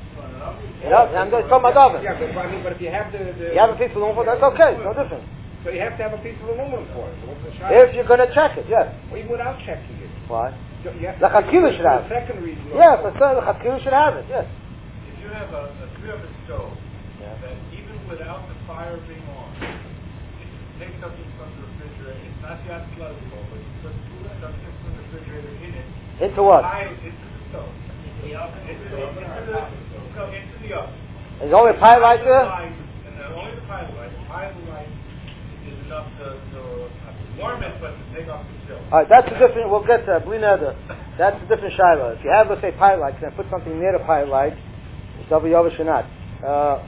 You know, I'm just talking about oven. Yeah, but I mean, but if you have the... the you have a piece of aluminum foil, that's okay. It's no different. So you have to have a piece of aluminum foil. So what's the shot? If you're going to check it, yes. Or even without checking it. Why? You have The Chatzkila should have it. The second reason... Yes, the Chatzkila should have it, yes. If you have a, a three-oven stove, Yeah. that even without the fire being on, if you take something from the refrigerator, it's not yet floodable, but you put something from the refrigerator in it, Into what? high into the stove. Into the oven? Into the, into the, go into the oven. Is only a pie light there? And then only the pie light. The pie light is enough to, to warm it, but to take off the chill. Alright, that's a different, we'll get to that. That's a different shiloh. If you have, let's say, pie light, can I put something near the pie light? It's W Yovish or not. Uh,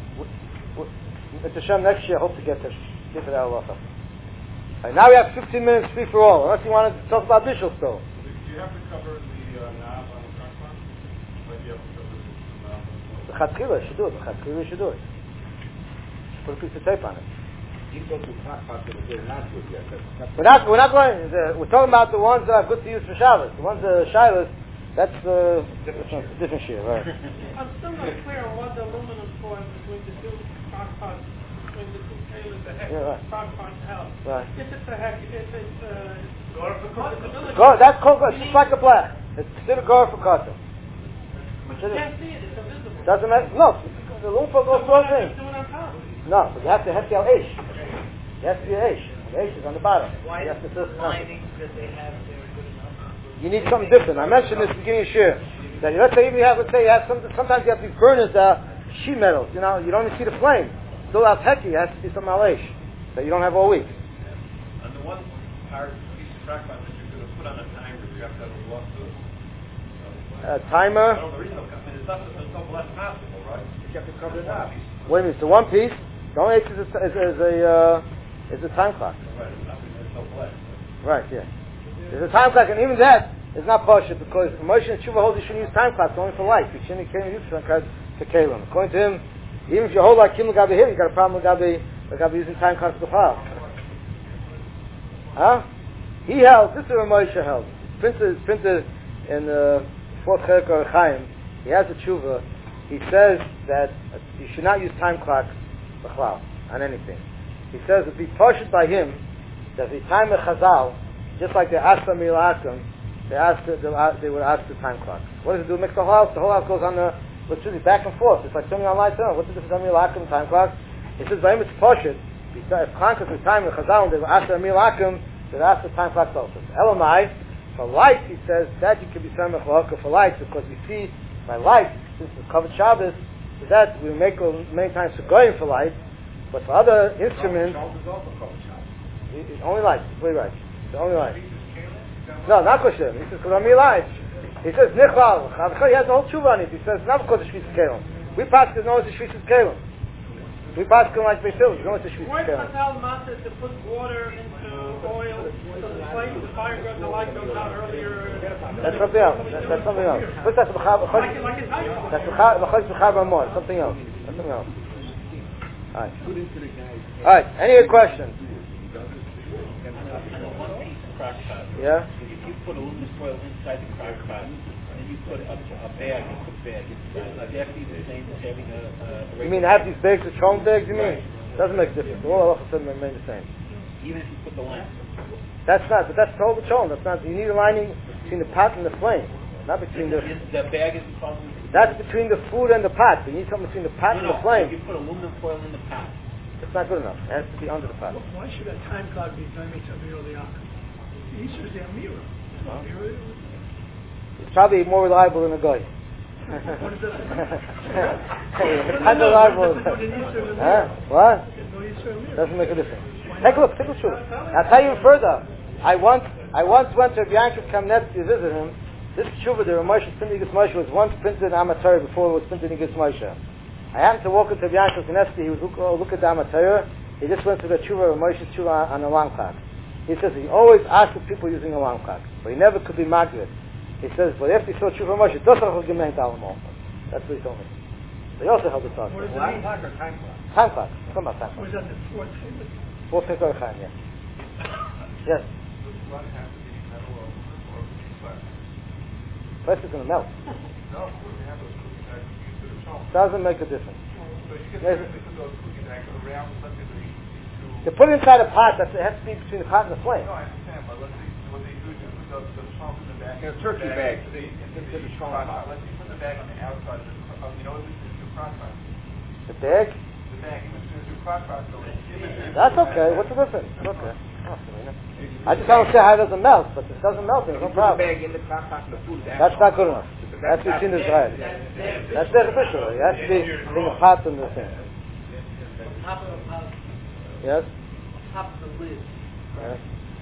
It's Hashem next year, I hope to get to get to that halacha. Right, now we have fifteen minutes free for all, unless you want to talk about bishul still. Do you have to cover the uh, knob on the front part? Like you have to cover the knob on the The Chatzkila should do it. The Chatzkila should do it. Put a piece of tape on it. You go to crack pots that are not good yet. That's, We're not, we're not going, the, we're talking about the ones that are good to use for Shabbos. The ones that are Shilas, that's uh, different, different shit, right? I'm still not clear on what the aluminum foil between the two crock pots, between the two tailors, the heck, Yeah, right. crock pots help. Right. If it's a heck, if it's uh, possibility. Go, that's called, it's just like a black. It's still a go for cotton. But you can't see it, it's invisible. Doesn't matter, no, the loom for goes So through what thing. I'm doing on top. No, but you have to have the Aish. You have to be Aish. The Aish is on the bottom. Why you is have to the fill lining that they have there good enough? You need something different. I mentioned this at the beginning of shir. That let's say even you have, let's say you have some, sometimes you have these burners that are sheet metals. You know, you don't even see the flame. Still out hecky, it has to be some malish that you don't have all week. On the one hard piece of track line that you're going to put on a timer, you have to have a block to it. A timer. I don't know, there is no, I mean, it's not, there's no less possible, right? you have to cover it up. Wait a minute. So one piece. The only H is a, is a, is a, uh, is a time clock. Right, it's not, there's no less. Right. Yeah. There's a time clock, and even that is not partial because Moshe and Tshuva hold you shouldn't use time clocks only for life. You shouldn't can't use time clocks for kalim. According to him, even if you hold like Kim Gabi here, you got a problem with Gabi, with Gabi using time clocks to file. Huh? He held, this is what Moshe held. Printed, printed in the fourth Chelik or Chaim. He has a tshuva. He says that you should not use time clocks b'chlal on anything. He says it would be pushed by him that the time of Chazal, just like they asked the Milakim, they asked the, they would ask the time clocks. What does it do? It makes the whole house. The whole house goes on the electricity back and forth. It's like turning on lights on. What's the difference between Milakim and time clocks? He says by him it's pushed. If Klankas is time of Chazal and they would ask the Milakim, they would ask the time clocks also. Elamai, for lights, he says that you can be samech l'haka for lights because we see by lights since it's covered Shabbos. So that we make many times for going for lights, but for other instruments, it, it only lights. Very right. It's only lights. No, not kosher. He says because lights. He says nichal. He has the whole tshuva on it. He says not because it's shvisus kelim. We pass it no it's shvisus kelim. We pass it like Beis no it's shvisus kelim. Why is Chazal matter to put water into oil so the flame, the fire goes, the light goes out earlier? That's something else. That's, that's something else. What's that? Like it, like it's high. That's the something else. Something else. All right. All right. Any other questions? Yeah. If you put aluminum foil inside the crock pot, and then you put a, a bag, a cook bag inside, would that be the same as having a? a you mean have these bags, the chon bags? You mean? Right. Doesn't make a difference. All of a sudden remain the same. Even if you put the lamp. That's not. But that's total chon. That's not. You need a lining between the pot and the flame, not between the. The bag is called. That's between the food and the pot. You need something between the pot no, and no, the flame. So you put aluminum foil in the pot. It's not good enough. It has to be under the pot. Well, why should a time clock be time to be the He says the Amira. It's probably more reliable than a guy. What is that? It's reliable. Huh? What? Doesn't make a difference. Take a look. Take a look. I'll tell you further. I once, I once went to Yankov Kamnetsky to visit him. This tshuva, the Ramosh printed Igis Moshe, was once printed in Amateur before it was printed in Igis Moshe. I happened to walk into Yankov Kamnetsky. He was look, oh, look at the Amateur. He just went to the tshuva, Ramoshe's tshuva on the alarm clock. He says he always asked the people using alarm clock, but he never could be magrid. He says, but after he saw tshuva Moshe, that's what he told me. They also held the talk. What is it? Alarm clock or time clock? Time clock. Come on, time clock. Was that the fourth favorite? Fourth Fikor Chaim, yeah. Yes. First it's going to melt. No, we have those cookie bags used to the chon. Doesn't make a difference. So you can yes. put those cookie bags around something To to put it inside a pot, that's, it has to be between the pot and the flame. No, I understand, but let's see what they do is you put the, the chon in the back. In a turkey bag. So they, into the, the chon pot. Let's see, put the bag on the outside of the, of, you know, the, the crock pot. The bag? The bag, even to the crock pot. So it's that's okay. What's the difference? It's okay. Oh, I just don't see how it doesn't melt, but if it doesn't melt, there's no problem. The bag in the crock pot, the food. That's not good enough. That's between the Israel. That's the official. It has to be between the pot and the thing. Top of the pot. Yes? Top of the lid. Yes.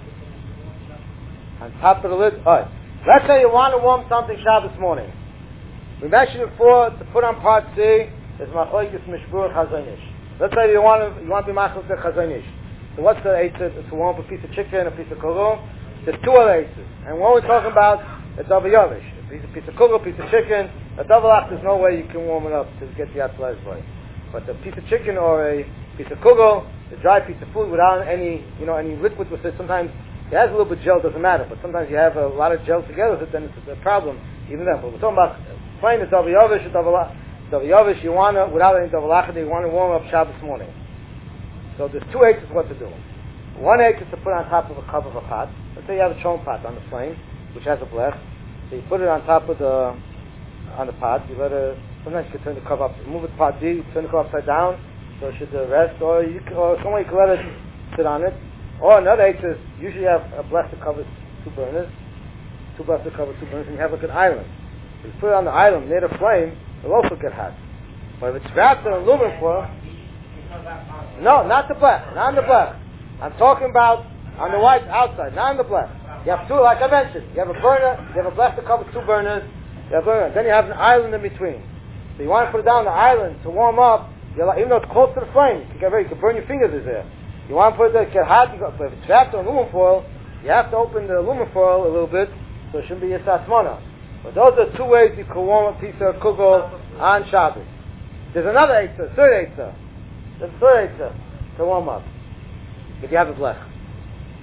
On top of the lid? Alright. Let's say you want to warm something Shabbos morning. We mentioned before to put on part C is Machlokes Mishbur Chazonish. Let's say you want to you want to be Machlokes Chazonish. So what's the eitzah? It's to warm up a piece of chicken, a piece of kugel. There's two other eitzahs. And what we're talking about is Davar Yovish. A piece, a piece of kugel, a piece of chicken. A davalach, there's no way you can warm it up to get the Atzlai's way. But a piece of chicken or a piece of kugel, a dry piece of food without any, you know, any liquid with it, sometimes it has a little bit of gel, doesn't matter. But sometimes you have a lot of gel together with it, then it's a problem, even then. But we're talking about plain the Davar Yovish, a davalach. Davar Yovish, you want to, without any davalach, you want to warm up Shabbos morning. So there's two eighths what to do. One eighth is to put on top of a cup of a pot. Let's say you have a chon pot on the flame, which has a blech. So you put it on top of the on the pot. You let it. Sometimes you can turn the cover up, move the pot D, turn the cover upside down, so it should the rest. Or you can, or some way you can let it sit on it. Or another eighth is usually you have a blech that covers two burners, two blechs that cover two burners, and you have like an island. So you put it on the island near the flame, it'll also get hot. But if it's wrapped in aluminum foil. No, not the blech, not on the blech. I'm talking about on the white outside, not on the blech. You have two, like I mentioned. You have a burner, you have a blech that covers two burners, you have a burner. Then you have an island in between. So you want to put it down the island to warm up, like, even though it's close to the flame, you can get very, you can burn your fingers is there. You want to put it there, get hot, you go, but if it's wrapped in aluminum foil, you have to open the aluminum foil a little bit, so it shouldn't be yisasmona. But those are two ways you can warm a piece of kugel on Shabbos. There's another eitzah, third eitzah. There's a third eitzah to warm up. If you have a blech.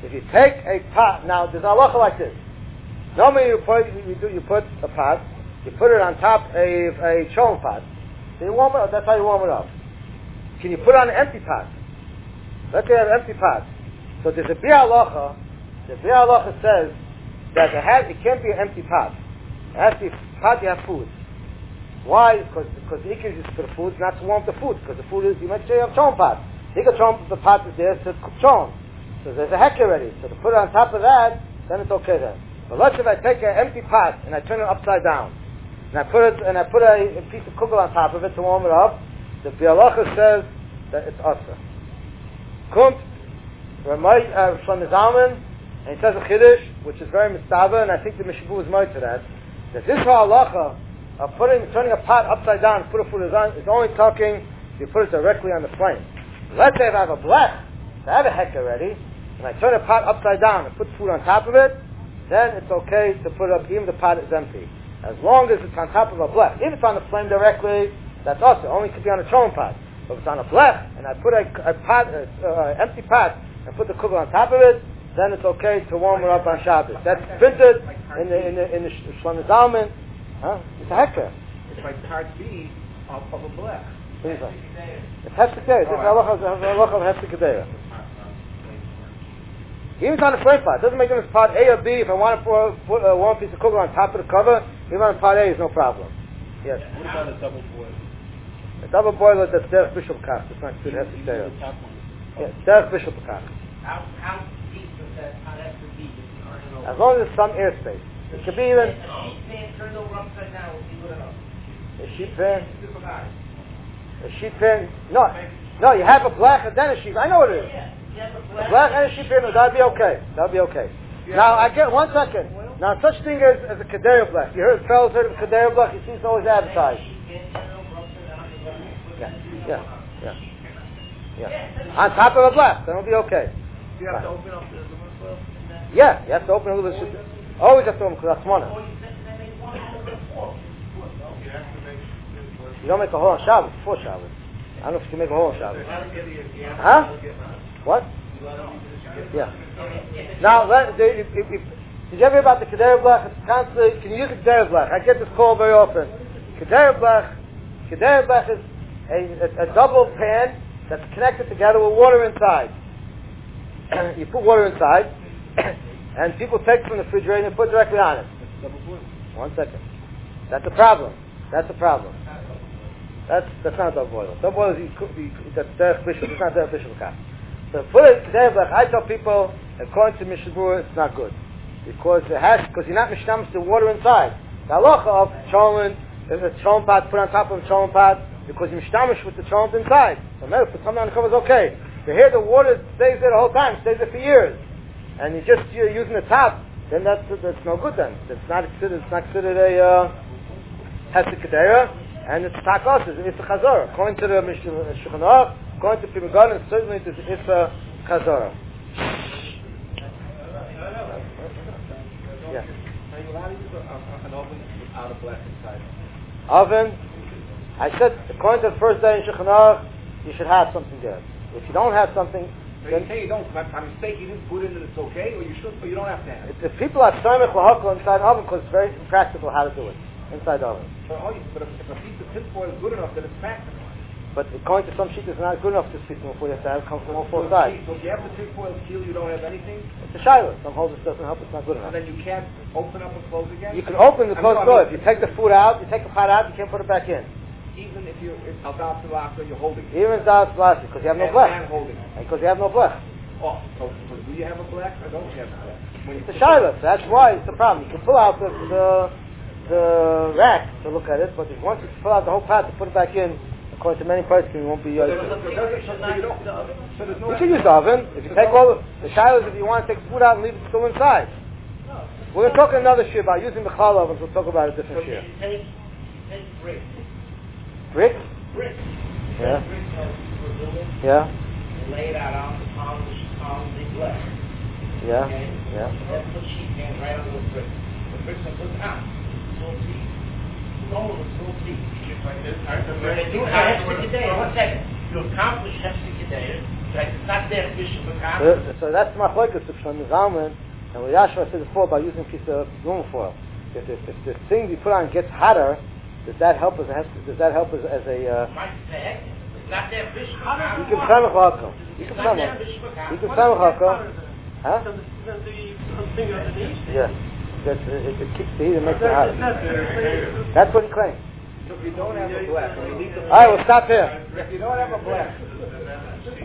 If you take a pot, now there's a halacha like this. Normally you put you, do, you put a pot, you put it on top of a, a cholent pot. So you warm it up, that's how you warm it up. Can you put it on an empty pot? Let's say you have an empty pot. So there's a Biur Halacha. The Biur Halacha says that it, has, it can't be an empty pot. It has to be a pot you have food. Why? Because because the ikar is for the food, not to warm the food. Because the food is, you might say you have cholent pot. The ikar cholent, the pot is there to cook cholent. So there's a heck already. So to put it on top of that, then it's okay then. But let's say if I take an empty pot and I turn it upside down, and I put it and I put a, a piece of kugel on top of it to warm it up, the Biur Halacha says that it's asa. Kumt Ramay Shlomo Zalman, and he says a chiddush, which is very mistava, and I think the Mishnah Berurah is married to that. That this halacha of putting turning a pot upside down and put a food on is only talking if you put it directly on the flame. Let's say if I have a blech, I have a heck already, and I turn a pot upside down and put food on top of it, then it's okay to put it up even if the pot is empty. As long as it's on top of a blech. If it's on the flame directly, that's also only could be on a cholent pot. But if it's on a blech, and I put a, a pot, an uh, empty pot, and put the kugel on top of it, then it's okay to warm it up on Shabbos. That's printed in the in the, in the Shlomo Zalman. Huh? It's a hekar. It's like part B of, of a blech. It's hefsek deira. It's halacha of hefsek deira. Even if it's on a flame pot, it doesn't make it as pot A or B. If I want to pour, put uh, one piece of kugel on top of the cover, even on pot A is no problem. Yes. What about a double boil? A double boiler that's derech bishul kach. It's not good hefsek deira. Yeah, derech bishul kach. How how deep does that pot have to be? As long as there's some airspace. It could be even A sheet pan turned over upside down would be good enough. a sheet pan. A sheet pan. No, no. You have a black and then a sheet. I know what it is. Yeah, you have a A black and a sheet pan. No, that'd be okay. That'd be okay. Now I get one second. Now such thing as, as a kedera black. You heard fellas heard of kedera black. You see it's always advertised. Yeah, yeah, yeah, yeah. On top of a black, then it'll be okay. Do you have to open up the aluminum foil? Yeah, you have to open a little bit. Always have to open because that's one. You don't make a hole on Shabbos before Shabbos. I don't know if you can make a hole on Shabbos. Huh? What? Yeah. Now, let, the, if, if, if, did you ever hear about the Kedera Blech? It's constantly, can you use the Kedera Blech? I get this call very often. Kedera Blech, Kedera Blech is a, a, a double pan that's connected together with water inside. You put water inside, and people take it from the refrigerator and put it directly on it. One second. That's a problem. That's a problem. That's that's not double boil. Double boil is you cook, you, that's derech bishul. It's not derech bishul kach. So put it there. I tell people, according to Mishnah Berurah, it's not good because it has because you're not mishnamish the water inside. The halacha of cholent, if a cholent pot put on top of a cholent pot because you're mishnamish with the cholent inside. So maybe put something on the cover is okay. So here the water stays there the whole time, stays there for years, and you just you're using the top. Then that's that's no good. Then it's not considered. It's not considered a uh, hefsek kedera, and it's takos. It's a chazorah. According to the Mishnah Shulchan Aruch, according to Pri Megadim, certainly it's, it's a chazorah. Yeah. Are you allowed to use an oven without a blech inside? Oven. I said according to the first day in Shulchan Aruch, you should have something there. If you don't have something. So you say you don't, by mistake you didn't put it in and it's okay, or you should, or you don't have to have it? If people have samech lahakol inside the oven, because it's very impractical how to do it inside the oven. So, oh, but if, if a piece of tinfoil is good enough, then it's practical. But according to some sheet, it's not good enough to speak before you have to have it come from all four so sides. So if you have the tinfoil seal, you don't have anything? It's a shiloh. Some hold it doesn't help, it's not good enough. And then you can't open up and close again? You can open the I mean, closed I door. mean, If you take the food out, you take the pot out, you can't put it back in. Even if you're al da'at l'achra, you're holding it. Even if that's plastic, because you have no And- blech. and holding it. And because you have no blech. Oh, so, so do you have a blech or don't you have a blech? When you It's a shiloh. That's why it's a problem. You can pull out the, the the rack to look at it, but if once you pull out the whole pot to put it back in, according to many persons, it won't be So used. there's no- so there's- so you don't- so there's no- You can use the oven. If you take all the, the shilohs, if you want to take the food out and leave it still inside. We're going to talk another shir about using the chal ovens. We'll talk about a different So shir. you take, take bricks. Bricks? Bricks. Yeah. Bricks are for building. Yeah. And lay it out on, on, the, on the blech. Yeah. Okay? Yeah. Then put sheet pan right on those bricks. The bricks are put on. Little teeth. All of it's little teeth. Just like this. I When they do hefsek kedera, one second. You accomplish hefsek kedera, Right, it's not there fish in the So, so that's my focus of Shlomo Zalman, and what Yashua said before about using a piece of aluminum foil. If, if, if the thing you put on gets hotter, does that help us? Does that help us as a? Uh, It's not there fish in you can try with Hakam. You can try with You can try with Hakam. Huh? Then the thing underneath. Yeah. That, it, it keeps the heat and makes it hot. That's what he claims. So if you don't have a black, when you leave the All right, we'll stop here. if you don't have a black,